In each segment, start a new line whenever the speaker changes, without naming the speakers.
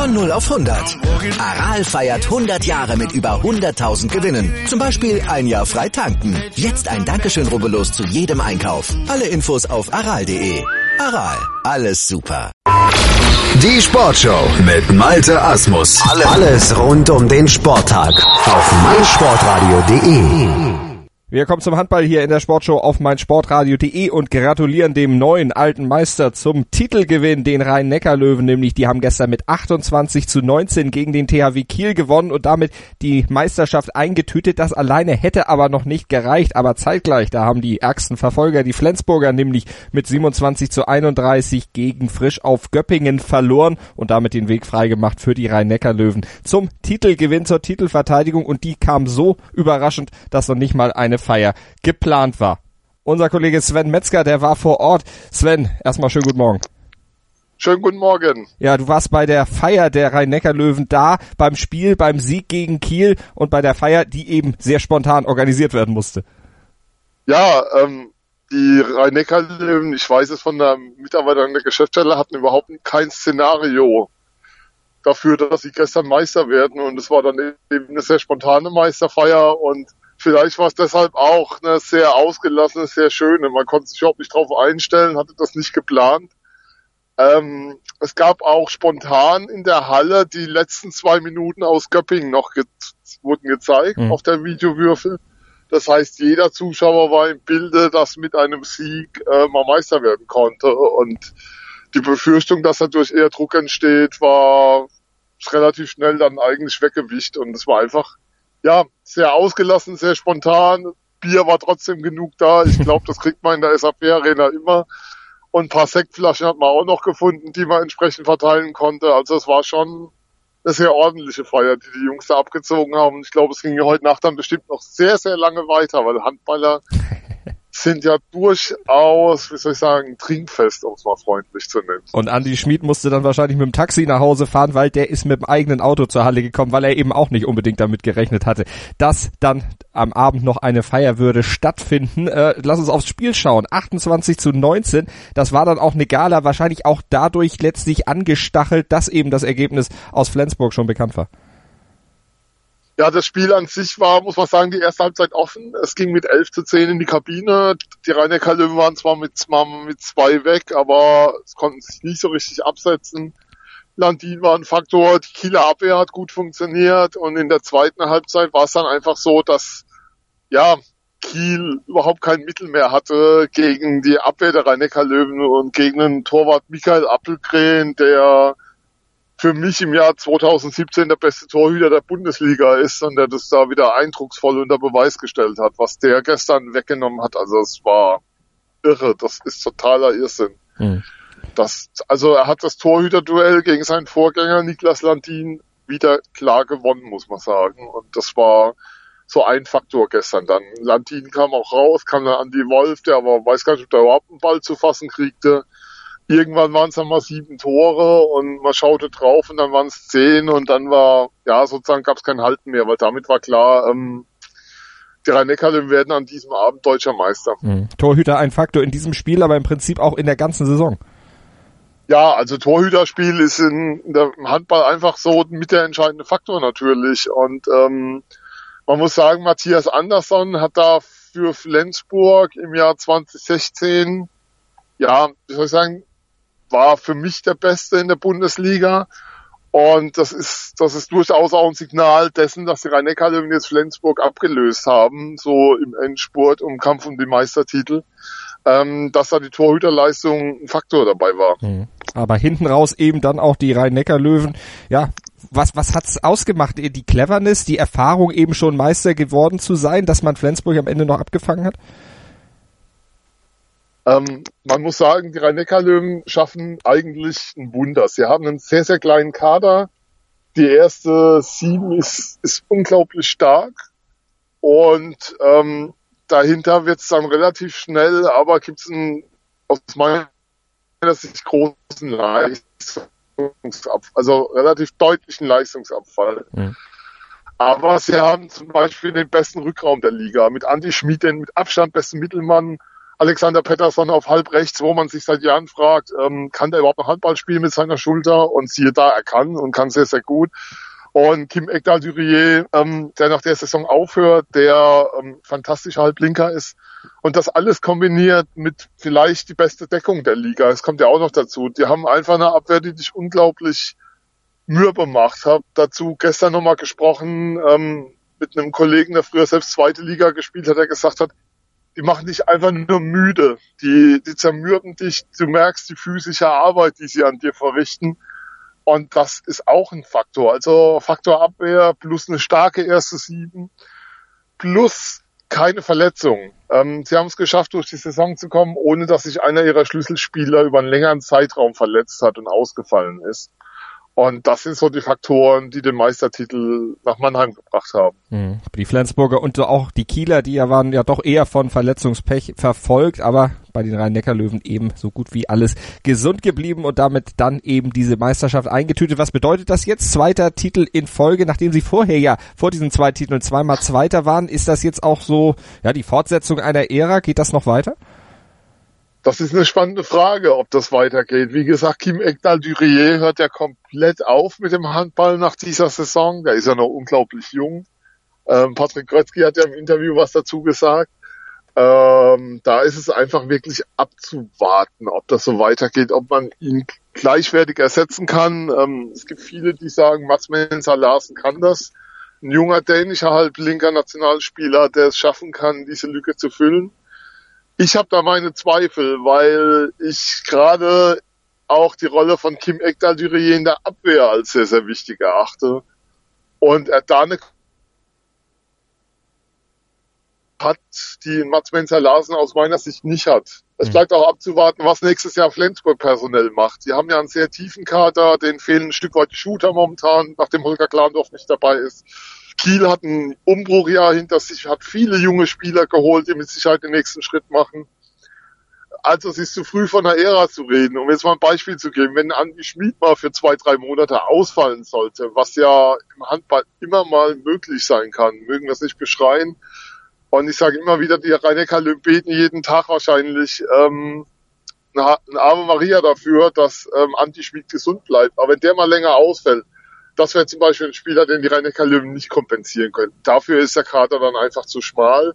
Von 0 auf 100. Aral feiert 100 Jahre mit über 100.000 Gewinnen. Zum Beispiel ein Jahr frei tanken. Jetzt ein Dankeschön, rubbellos zu jedem Einkauf. Alle Infos auf aral.de. Aral, alles super.
Die Sportshow mit Malte Asmus. Alles rund um den Sporttag auf meinsportradio.de.
Wir kommen zum Handball hier in der Sportshow auf meinsportradio.de und gratulieren dem neuen alten Meister zum Titelgewinn, den Rhein-Neckar-Löwen, nämlich die haben gestern mit 28:19 gegen den THW Kiel gewonnen und damit die Meisterschaft eingetütet. Das alleine hätte aber noch nicht gereicht, aber zeitgleich, da haben die ärgsten Verfolger, die Flensburger, nämlich mit 27:31 gegen Frisch auf Göppingen verloren und damit den Weg freigemacht für die Rhein-Neckar-Löwen zum Titelgewinn, zur Titelverteidigung, und die kam so überraschend, dass noch nicht mal eine Feier geplant war. Unser Kollege Sven Metzger, der war vor Ort. Sven, erstmal schönen guten Morgen.
Schönen guten Morgen.
Ja, du warst bei der Feier der Rhein-Neckar-Löwen da, beim Spiel, beim Sieg gegen Kiel und bei der Feier, die eben sehr spontan organisiert werden musste.
Ja, die Rhein-Neckar-Löwen, ich weiß es von der Mitarbeiterin der Geschäftsstelle, hatten überhaupt kein Szenario dafür, dass sie gestern Meister werden, und es war dann eben eine sehr spontane Meisterfeier, und vielleicht war es deshalb auch eine sehr ausgelassene, sehr schöne. Man konnte sich überhaupt nicht drauf einstellen, hatte das nicht geplant. Es gab auch spontan in der Halle die letzten 2 Minuten aus Göppingen noch wurden gezeigt auf der Videowürfel. Das heißt, jeder Zuschauer war im Bilde, dass mit einem Sieg mal Meister werden konnte. Und die Befürchtung, dass dadurch eher Druck entsteht, war relativ schnell dann eigentlich weggewischt. Und es war einfach, ja, sehr ausgelassen, sehr spontan. Bier war trotzdem genug da. Ich glaube, das kriegt man in der SAP-Arena immer. Und ein paar Sektflaschen hat man auch noch gefunden, die man entsprechend verteilen konnte. Also es war schon eine sehr ordentliche Feier, die die Jungs da abgezogen haben. Und ich glaube, es ging ja heute Nacht dann bestimmt noch sehr, sehr lange weiter, weil Handballer sind ja durchaus, wie soll ich sagen, trinkfest, um es mal freundlich zu nennen.
Und Andi Schmid musste dann wahrscheinlich mit dem Taxi nach Hause fahren, weil der ist mit dem eigenen Auto zur Halle gekommen, weil er eben auch nicht unbedingt damit gerechnet hatte, dass dann am Abend noch eine Feier würde stattfinden. Lass uns aufs Spiel schauen. 28:19, das war dann auch eine Gala, wahrscheinlich auch dadurch letztlich angestachelt, dass eben das Ergebnis aus Flensburg schon bekannt war.
Ja, das Spiel an sich war, muss man sagen, die erste Halbzeit offen. Es ging mit 11:10 in die Kabine. Die Rhein-Neckar-Löwen waren zwar mit 2 weg, aber es konnten sich nicht so richtig absetzen. Landin war ein Faktor, die Kieler Abwehr hat gut funktioniert, und in der zweiten Halbzeit war es dann einfach so, dass ja Kiel überhaupt kein Mittel mehr hatte gegen die Abwehr der Rhein-Neckar-Löwen und gegen den Torwart Michael Appelgren, der für mich im Jahr 2017 der beste Torhüter der Bundesliga ist und der das da wieder eindrucksvoll unter Beweis gestellt hat, was der gestern weggenommen hat. Also es war irre, das ist totaler Irrsinn. Also er hat das Torhüterduell gegen seinen Vorgänger Niklas Landin wieder klar gewonnen, muss man sagen. Und das war so ein Faktor gestern. Dann Landin kam auch raus, kam dann Andi Wolf, der aber weiß gar nicht, ob der überhaupt einen Ball zu fassen kriegte. Irgendwann waren es dann mal 7 Tore und man schaute drauf und dann waren es 10 und dann war, ja, sozusagen gab es kein Halten mehr, weil damit war klar, die Rhein-Neckar-Löwen werden an diesem Abend deutscher Meister.
Torhüter ein Faktor in diesem Spiel, aber im Prinzip auch in der ganzen Saison.
Ja, also Torhüterspiel ist im Handball einfach so mit der entscheidende Faktor natürlich. Und man muss sagen, Matthias Andersson hat da für Flensburg im Jahr 2016, ja, wie soll ich sagen, war für mich der Beste in der Bundesliga. Und das ist durchaus auch ein Signal dessen, dass die Rhein-Neckar-Löwen jetzt Flensburg abgelöst haben, so im Endspurt um Kampf um die Meistertitel, dass da die Torhüterleistung ein Faktor dabei war.
Aber hinten raus eben dann auch die Rhein-Neckar-Löwen. Ja, was hat's ausgemacht? Die Cleverness, die Erfahrung, eben schon Meister geworden zu sein, dass man Flensburg am Ende noch abgefangen hat?
Man muss sagen, die Rhein-Neckar-Löwen schaffen eigentlich ein Wunder. Sie haben einen sehr, sehr kleinen Kader. Die erste 7 ist unglaublich stark. Und dahinter wird es dann relativ schnell, aber gibt es aus meiner Sicht großen also relativ deutlichen Leistungsabfall. Aber sie haben zum Beispiel den besten Rückraum der Liga. Mit Andi Schmid, den mit Abstand besten Mittelmann, Alexander Pettersson auf halb rechts, wo man sich seit Jahren fragt, kann der überhaupt noch Handball spielen mit seiner Schulter? Und siehe da, er kann und kann sehr, sehr gut. Und Kim Ekdal-Durier, der nach der Saison aufhört, der fantastischer Halblinker ist. Und das alles kombiniert mit vielleicht die beste Deckung der Liga. Es kommt ja auch noch dazu. Die haben einfach eine Abwehr, die dich unglaublich mürbe macht. Hab dazu gestern nochmal gesprochen mit einem Kollegen, der früher selbst zweite Liga gespielt hat, der gesagt hat, die machen dich einfach nur müde. Die zermürben dich. Du merkst die physische Arbeit, die sie an dir verrichten. Und das ist auch ein Faktor. Also Faktor Abwehr plus eine starke erste 7 plus keine Verletzung. Sie haben es geschafft, durch die Saison zu kommen, ohne dass sich einer ihrer Schlüsselspieler über einen längeren Zeitraum verletzt hat und ausgefallen ist. Und das sind so die Faktoren, die den Meistertitel nach Mannheim gebracht haben.
Die Flensburger und auch die Kieler, die ja waren ja doch eher von Verletzungspech verfolgt, aber bei den Rhein-Neckar-Löwen eben so gut wie alles gesund geblieben und damit dann eben diese Meisterschaft eingetütet. Was bedeutet das jetzt? Zweiter Titel in Folge, nachdem sie vorher ja vor diesen 2 Titeln zweimal Zweiter waren. Ist das jetzt auch so, ja, die Fortsetzung einer Ära? Geht das noch weiter?
Das ist eine spannende Frage, ob das weitergeht. Wie gesagt, Kim Ekdal-Durier hört ja komplett auf mit dem Handball nach dieser Saison. Der ist ja noch unglaublich jung. Patrick Grötzky hat ja im Interview was dazu gesagt. Da ist es einfach wirklich abzuwarten, ob das so weitergeht, ob man ihn gleichwertig ersetzen kann. Es gibt viele, die sagen, Mats Mensah-Larsen kann das. Ein junger dänischer halblinker Nationalspieler, der es schaffen kann, diese Lücke zu füllen. Ich habe da meine Zweifel, weil ich gerade auch die Rolle von Kim Ekdal-Durier in der Abwehr als sehr, sehr wichtig erachte. Und er da eine hat, die Mats Mensah-Larsen aus meiner Sicht nicht hat. Es bleibt auch abzuwarten, was nächstes Jahr Flensburg personell macht. Sie haben ja einen sehr tiefen Kader, denen fehlen ein Stück weit die Shooter momentan, nachdem Holger Glandorf nicht dabei ist. Kiel hat ein Umbruchjahr hinter sich, hat viele junge Spieler geholt, die mit Sicherheit den nächsten Schritt machen. Also es ist zu früh von einer Ära zu reden. Um jetzt mal ein Beispiel zu geben, wenn Andi Schmid mal für 2-3 Monate ausfallen sollte, was ja im Handball immer mal möglich sein kann, mögen wir es nicht beschreien. Und ich sage immer wieder, die Rhein-Neckar-Löwen beten jeden Tag wahrscheinlich eine Ave Maria dafür, dass Andi Schmid gesund bleibt. Aber wenn der mal länger ausfällt, das wäre zum Beispiel ein Spieler, den die Rhein-Neckar-Löwen nicht kompensieren können. Dafür ist der Kader dann einfach zu schmal.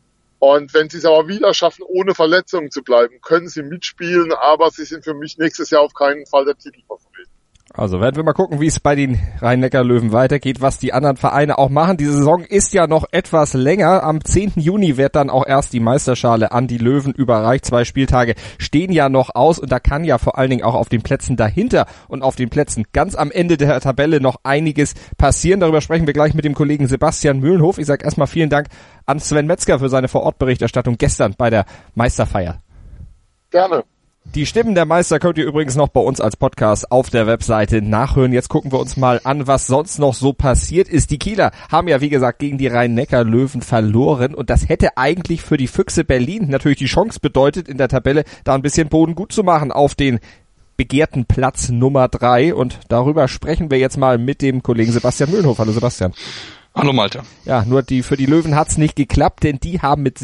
Und wenn sie es aber wieder schaffen, ohne Verletzungen zu bleiben, können sie mitspielen, aber sie sind für mich nächstes Jahr auf keinen Fall der Titelfavorit.
Also werden wir mal gucken, wie es bei den Rhein-Neckar-Löwen weitergeht, was die anderen Vereine auch machen. Die Saison ist ja noch etwas länger. Am 10. Juni wird dann auch erst die Meisterschale an die Löwen überreicht. 2 Spieltage stehen ja noch aus und da kann ja vor allen Dingen auch auf den Plätzen dahinter und auf den Plätzen ganz am Ende der Tabelle noch einiges passieren. Darüber sprechen wir gleich mit dem Kollegen Sebastian Mühlenhof. Ich sage erstmal vielen Dank an Sven Metzger für seine Vorortberichterstattung gestern bei der Meisterfeier.
Gerne.
Die Stimmen der Meister könnt ihr übrigens noch bei uns als Podcast auf der Webseite nachhören. Jetzt gucken wir uns mal an, was sonst noch so passiert ist. Die Kieler haben ja, wie gesagt, gegen die Rhein-Neckar-Löwen verloren und das hätte eigentlich für die Füchse Berlin natürlich die Chance bedeutet, in der Tabelle da ein bisschen Boden gut zu machen auf den begehrten Platz Nummer 3 und darüber sprechen wir jetzt mal mit dem Kollegen Sebastian Mühlenhof. Hallo Sebastian.
Hallo Malte.
Ja, nur für die Löwen hat's nicht geklappt, denn die haben mit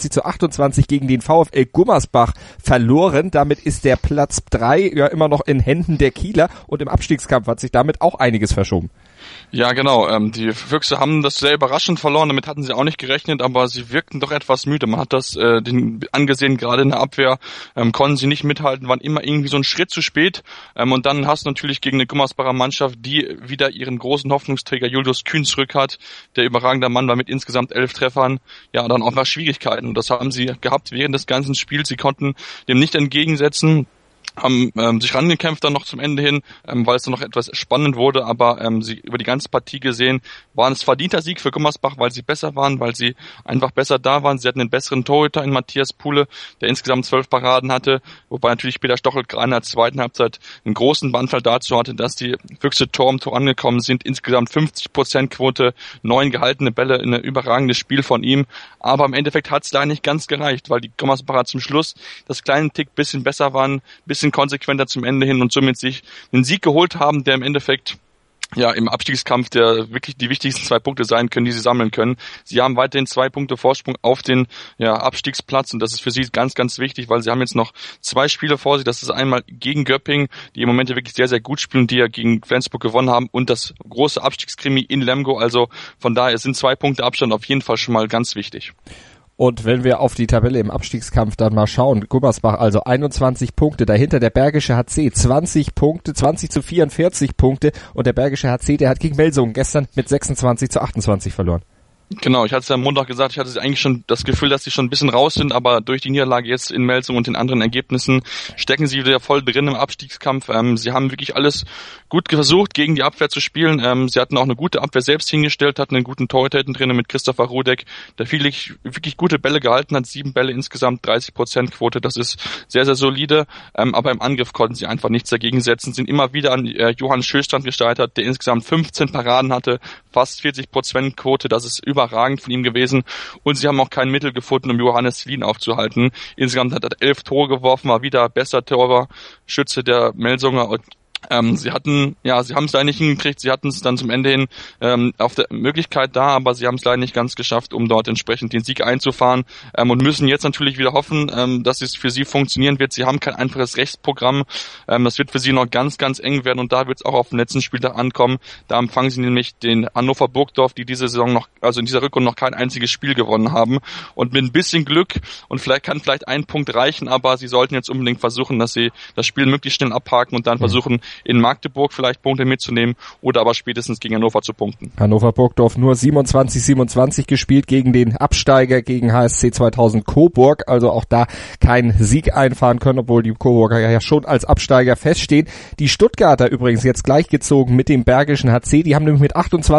27-28 gegen den VfL Gummersbach verloren. Damit ist der Platz 3 ja immer noch in Händen der Kieler und im Abstiegskampf hat sich damit auch einiges verschoben.
Ja, genau. Die Füchse haben das sehr überraschend verloren. Damit hatten sie auch nicht gerechnet, aber sie wirkten doch etwas müde. Man hat das angesehen, gerade in der Abwehr konnten sie nicht mithalten, waren immer irgendwie so einen Schritt zu spät. Und dann hast du natürlich gegen eine Gummersbacher Mannschaft, die wieder ihren großen Hoffnungsträger Julius Kühn zurück hat. Der überragende Mann war mit insgesamt 11 Treffern. Ja, dann auch noch Schwierigkeiten. Und das haben sie gehabt während des ganzen Spiels. Sie konnten dem nicht entgegensetzen. Haben sich rangekämpft dann noch zum Ende hin, weil es dann noch etwas spannend wurde, aber sie über die ganze Partie gesehen, waren es verdienter Sieg für Gummersbach, weil sie besser waren, weil sie einfach besser da waren. Sie hatten einen besseren Torhüter in Matthias Puhle, der insgesamt 12 Paraden hatte, wobei natürlich Peter Stochel gerade in der zweiten Halbzeit einen großen Bandfall dazu hatte, dass die Füchse Tor um Tor angekommen sind. Insgesamt 50% Quote, 9 gehaltene Bälle, ein überragendes Spiel von ihm, aber im Endeffekt hat es da nicht ganz gereicht, weil die Gummersbacher zum Schluss das kleine Tick bisschen besser waren, bisschen konsequenter zum Ende hin und somit sich einen Sieg geholt haben, der im Endeffekt im Abstiegskampf der wirklich die wichtigsten 2 Punkte sein können, die sie sammeln können. Sie haben weiterhin 2 Punkte Vorsprung auf den Abstiegsplatz und das ist für sie ganz, ganz wichtig, weil sie haben jetzt noch 2 Spiele vor sich. Das ist einmal gegen Göppingen, die im Moment wirklich sehr, sehr gut spielen, die ja gegen Flensburg gewonnen haben und das große Abstiegskrimi in Lemgo. Also von daher sind 2 Punkte Abstand auf jeden Fall schon mal ganz wichtig.
Und wenn wir auf die Tabelle im Abstiegskampf dann mal schauen, Gummersbach also 21 Punkte, dahinter der Bergische HC 20 Punkte, 20-44 Punkte und der Bergische HC, der hat gegen Melsungen gestern mit 26-28 verloren.
Genau, ich hatte es ja am Montag gesagt, ich hatte eigentlich schon das Gefühl, dass sie schon ein bisschen raus sind, aber durch die Niederlage jetzt in Melsungen und den anderen Ergebnissen stecken sie wieder voll drin im Abstiegskampf. Sie haben wirklich alles gut versucht, gegen die Abwehr zu spielen. Sie hatten auch eine gute Abwehr selbst hingestellt, hatten einen guten Torhüter drin mit Christopher Rudek, der wirklich gute Bälle gehalten hat, 7 Bälle insgesamt, 30% Quote, das ist sehr, sehr solide. Aber im Angriff konnten sie einfach nichts dagegen setzen, sind immer wieder an Johann Schöstrand gescheitert, der insgesamt 15 Paraden hatte, fast 40% Quote, das ist überragend von ihm gewesen und sie haben auch kein Mittel gefunden, um Johannes Wien aufzuhalten. Insgesamt hat er 11 Tore geworfen, war wieder bester Torschütze der Melsunger und sie haben es leider nicht hingekriegt, sie hatten es dann zum Ende hin auf der Möglichkeit da, aber sie haben es leider nicht ganz geschafft, um dort entsprechend den Sieg einzufahren und müssen jetzt natürlich wieder hoffen, dass es für sie funktionieren wird. Sie haben kein einfaches Rechtsprogramm, das wird für sie noch ganz, ganz eng werden und da wird es auch auf den letzten Spieltag ankommen. Da empfangen sie nämlich den Hannover Burgdorf, die diese Saison in dieser Rückrunde noch kein einziges Spiel gewonnen haben und mit ein bisschen Glück und vielleicht ein Punkt reichen, aber sie sollten jetzt unbedingt versuchen, dass sie das Spiel möglichst schnell abhaken und dann versuchen, in Magdeburg vielleicht Punkte mitzunehmen oder aber spätestens gegen Hannover zu punkten.
Hannover Burgdorf nur 27-27 gespielt gegen den Absteiger, gegen HSC 2000 Coburg, also auch da keinen Sieg einfahren können, obwohl die Coburger ja schon als Absteiger feststehen. Die Stuttgarter übrigens jetzt gleichgezogen mit dem Bergischen HC, die haben nämlich mit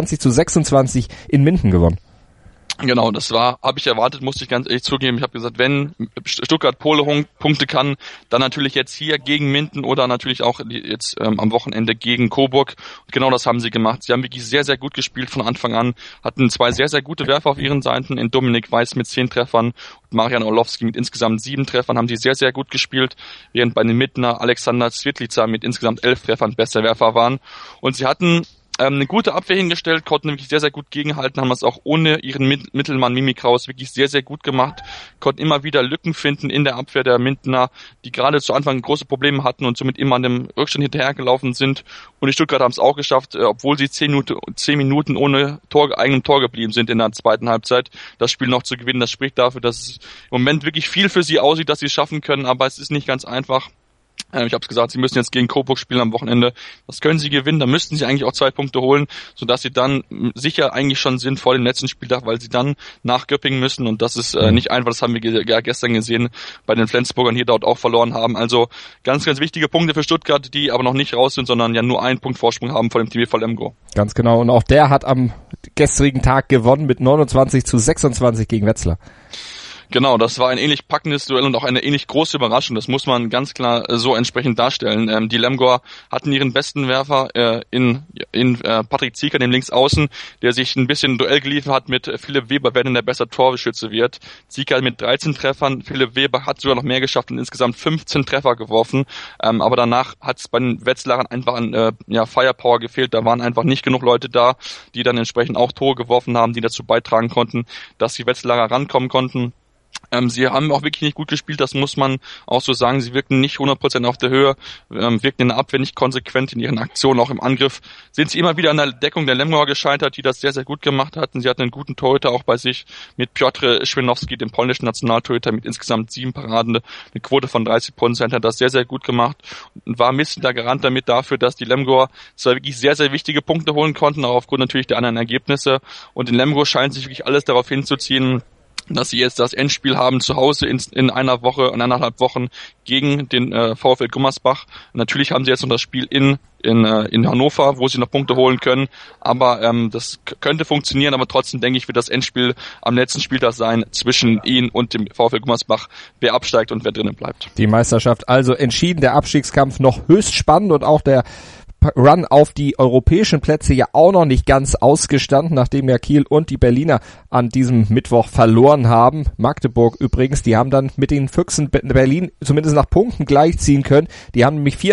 28-26 in Minden gewonnen.
Genau, habe ich erwartet, musste ich ganz ehrlich zugeben. Ich habe gesagt, wenn Stuttgart Pole Punkte kann, dann natürlich jetzt hier gegen Minden oder natürlich auch jetzt am Wochenende gegen Coburg. Und genau das haben sie gemacht. Sie haben wirklich sehr, sehr gut gespielt von Anfang an, hatten 2 sehr, sehr gute Werfer auf ihren Seiten, in Dominik Weiß mit 10 Treffern und Marian Orlowski mit insgesamt 7 Treffern, haben sie sehr, sehr gut gespielt, während bei den Mindener Alexander Svitlica mit insgesamt 11 Treffern bester Werfer waren. Und sie hatten eine gute Abwehr hingestellt, konnten wirklich sehr, sehr gut gegenhalten, haben es auch ohne ihren Mittelmann Mimi Kraus wirklich sehr, sehr gut gemacht, konnten immer wieder Lücken finden in der Abwehr der Mindener, die gerade zu Anfang große Probleme hatten und somit immer an dem Rückstand hinterhergelaufen sind. Und die Stuttgarter haben es auch geschafft, obwohl sie 10 Minuten ohne eigenem Tor geblieben sind in der zweiten Halbzeit, das Spiel noch zu gewinnen. Das spricht dafür, dass es im Moment wirklich viel für sie aussieht, dass sie es schaffen können, aber es ist nicht ganz einfach. Ich habe es gesagt, sie müssen jetzt gegen Coburg spielen am Wochenende. Das können sie gewinnen, da müssten sie eigentlich auch 2 Punkte holen, sodass sie dann sicher eigentlich schon sind vor dem letzten Spieltag, weil sie dann nach Göppingen müssen und das ist nicht einfach, das haben wir ja gestern gesehen bei den Flensburgern, die dort auch verloren haben. Also ganz, ganz wichtige Punkte für Stuttgart, die aber noch nicht raus sind, sondern ja nur 1 Punkt Vorsprung haben vor dem TBV Lemgo.
Ganz genau, und auch der hat am gestrigen Tag gewonnen mit 29-26 gegen Wetzlar.
Genau, das war ein ähnlich packendes Duell und auch eine ähnlich große Überraschung. Das muss man ganz klar so entsprechend darstellen. Die Lemgoer hatten ihren besten Werfer in Patrick Zieker, dem Linksaußen, der sich ein bisschen ein Duell geliefert hat mit Philipp Weber, wer denn der beste Torschütze wird. Zieker mit 13 Treffern, Philipp Weber hat sogar noch mehr geschafft und insgesamt 15 Treffer geworfen. Aber danach hat es bei den Wetzlarern einfach an Firepower gefehlt. Da waren einfach nicht genug Leute da, die dann entsprechend auch Tore geworfen haben, die dazu beitragen konnten, dass die Wetzlarer rankommen konnten. Sie haben auch wirklich nicht gut gespielt, das muss man auch so sagen. Sie wirkten nicht 100% auf der Höhe, wirkten in der Abwehr nicht konsequent in ihren Aktionen, auch im Angriff. Sind sie immer wieder an der Deckung der Lemgoer gescheitert, die das sehr, sehr gut gemacht hatten. Sie hatten einen guten Torhüter auch bei sich mit Piotr Schwenowski, dem polnischen Nationaltorhüter, mit insgesamt 7 Paraden, eine Quote von 30%, hat das sehr, sehr gut gemacht und war ein bisschen der Garant damit dafür, dass die Lemgoer zwar wirklich sehr, sehr wichtige Punkte holen konnten, auch aufgrund natürlich der anderen Ergebnisse. Und in Lemgo scheint sich wirklich alles darauf hinzuziehen, dass sie jetzt das Endspiel haben zu Hause in einer Woche, in 1,5 Wochen gegen den VfL Gummersbach. Natürlich haben sie jetzt noch das Spiel in Hannover, wo sie noch Punkte holen können, aber das könnte funktionieren, aber trotzdem denke ich, wird das Endspiel am letzten Spieltag sein zwischen ihnen und dem VfL Gummersbach, wer absteigt und wer drinnen bleibt.
Die Meisterschaft also entschieden, der Abstiegskampf noch höchst spannend und auch der Run auf die europäischen Plätze ja auch noch nicht ganz ausgestanden, nachdem ja Kiel und die Berliner an diesem Mittwoch verloren haben. Magdeburg übrigens, die haben dann mit den Füchsen Berlin zumindest nach Punkten gleichziehen können. Die haben nämlich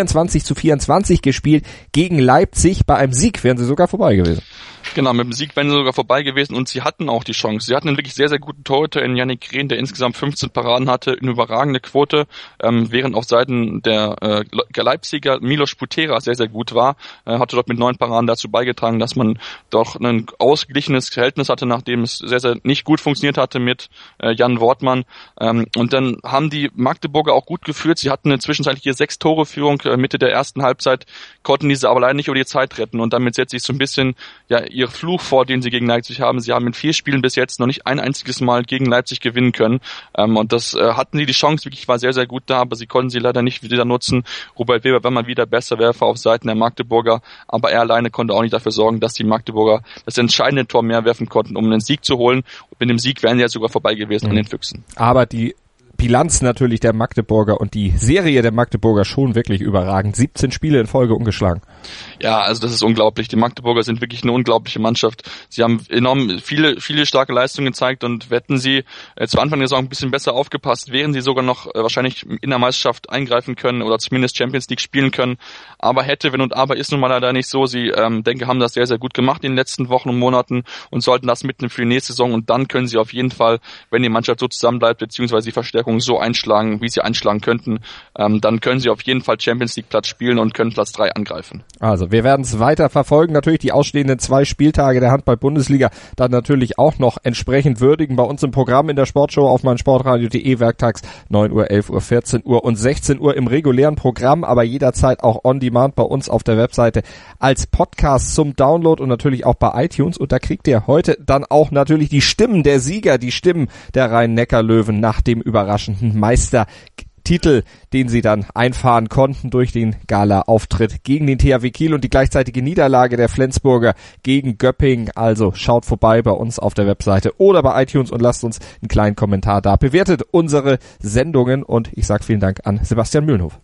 24-24 gespielt gegen Leipzig. Bei einem Sieg wären sie sogar vorbei gewesen.
Genau, mit dem Sieg wären sie sogar vorbei gewesen und sie hatten auch die Chance. Sie hatten einen wirklich sehr, sehr guten Torhüter in Yannick Grehn, der insgesamt 15 Paraden hatte, eine überragende Quote, während auf Seiten der Leipziger Milos Putera sehr, sehr gut war, hatte dort mit 9 Paraden dazu beigetragen, dass man doch ein ausgeglichenes Verhältnis hatte, nachdem es sehr, sehr nicht gut funktioniert hatte mit Jan Wortmann. Und dann haben die Magdeburger auch gut geführt. Sie hatten eine zwischenzeitliche 6-Tore-Führung Mitte der ersten Halbzeit, konnten diese aber leider nicht über die Zeit retten und damit setzt sich so ein bisschen ihr Fluch vor, den sie gegen Leipzig haben. Sie haben in 4 Spielen bis jetzt noch nicht ein einziges Mal gegen Leipzig gewinnen können. Und das hatten sie die Chance, wirklich war sehr, sehr gut da, aber sie konnten sie leider nicht wieder nutzen. Robert Weber war mal wieder besser Werfer auf Seiten der Magdeburger, aber er alleine konnte auch nicht dafür sorgen, dass die Magdeburger das entscheidende Tor mehr werfen konnten, um einen Sieg zu holen. Und mit dem Sieg wären sie ja sogar vorbei gewesen an den Füchsen.
Aber die Bilanz natürlich der Magdeburger und die Serie der Magdeburger schon wirklich überragend. 17 Spiele in Folge ungeschlagen.
Ja, also das ist unglaublich. Die Magdeburger sind wirklich eine unglaubliche Mannschaft. Sie haben enorm viele starke Leistungen gezeigt und hätten sie zu Anfang der Saison ein bisschen besser aufgepasst, wären sie sogar noch wahrscheinlich in der Meisterschaft eingreifen können oder zumindest Champions League spielen können. Aber hätte, wenn und aber ist nun mal leider nicht so. Sie, denke, haben das sehr, sehr gut gemacht in den letzten Wochen und Monaten und sollten das mitnehmen für die nächste Saison und dann können sie auf jeden Fall, wenn die Mannschaft so zusammenbleibt, beziehungsweise die Verstärkung so einschlagen, wie sie einschlagen könnten, dann können sie auf jeden Fall Champions League Platz spielen und können Platz 3 angreifen.
Also wir werden es weiter verfolgen, natürlich die ausstehenden 2 Spieltage der Handball-Bundesliga dann natürlich auch noch entsprechend würdigen bei uns im Programm in der Sportshow auf meinsportradio.de werktags 9 Uhr, 11 Uhr, 14 Uhr und 16 Uhr im regulären Programm, aber jederzeit auch on demand bei uns auf der Webseite als Podcast zum Download und natürlich auch bei iTunes und da kriegt ihr heute dann auch natürlich die Stimmen der Sieger, die Stimmen der Rhein-Neckar-Löwen nach dem überraschenden Meistertitel, den sie dann einfahren konnten durch den Gala-Auftritt gegen den THW Kiel und die gleichzeitige Niederlage der Flensburger gegen Göppingen. Also schaut vorbei bei uns auf der Webseite oder bei iTunes und lasst uns einen kleinen Kommentar da. Bewertet unsere Sendungen und ich sage vielen Dank an Sebastian Mühlenhof.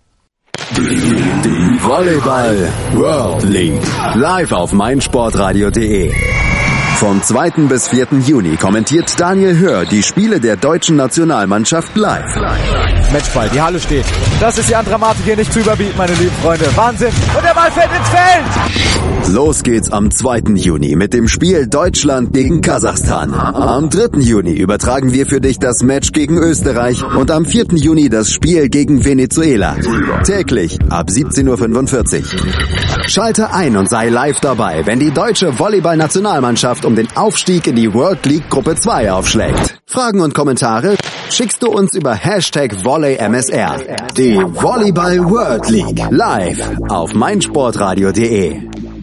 Die Volleyball World League live auf meinsportradio.de. Vom 2. bis 4. Juni kommentiert Daniel Hör die Spiele der deutschen Nationalmannschaft live.
Matchball, die Halle steht. Das ist die an Dramatik hier nicht zu überbieten, meine lieben Freunde. Wahnsinn. Und der Ball fällt ins Feld.
Los geht's am 2. Juni mit dem Spiel Deutschland gegen Kasachstan. Am 3. Juni übertragen wir für dich das Match gegen Österreich und am 4. Juni das Spiel gegen Venezuela. Täglich ab 17:45 Uhr. Schalte ein und sei live dabei, wenn die deutsche Volleyball-Nationalmannschaft um den Aufstieg in die World League Gruppe 2 aufschlägt. Fragen und Kommentare schickst du uns über #VolleyMSR. Die Volleyball World League live auf meinsportradio.de.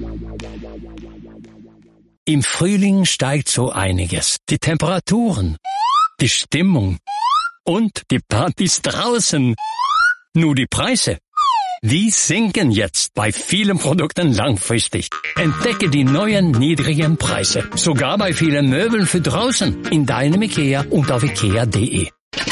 Im Frühling steigt so einiges. Die Temperaturen, die Stimmung und die Partys draußen. Nur die Preise, die sinken jetzt bei vielen Produkten langfristig. Entdecke die neuen niedrigen Preise. Sogar bei vielen Möbeln für draußen. In deinem IKEA und auf ikea.de.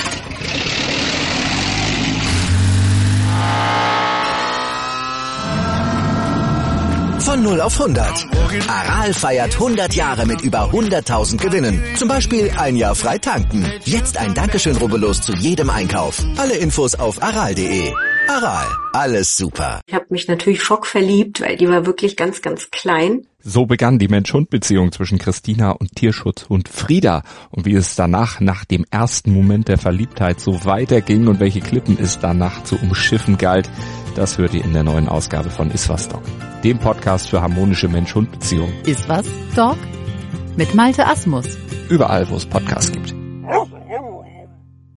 Von 0 auf 100. Aral feiert 100 Jahre mit über 100.000 Gewinnen. Zum Beispiel ein Jahr frei tanken. Jetzt ein Dankeschön, rubbellos zu jedem Einkauf. Alle Infos auf aral.de. Aral, alles super.
Ich habe mich natürlich schockverliebt, weil die war wirklich ganz, ganz klein.
So begann die Mensch-Hund-Beziehung zwischen Christina und Tierschutzhund Frieda. Und wie es danach, nach dem ersten Moment der Verliebtheit, so weiterging und welche Klippen es danach zu umschiffen galt, das hört ihr in der neuen Ausgabe von Iswas Dog, dem Podcast für harmonische Mensch-Hund-Beziehungen.
Iswas Dog mit Malte Asmus.
Überall, wo es Podcasts gibt.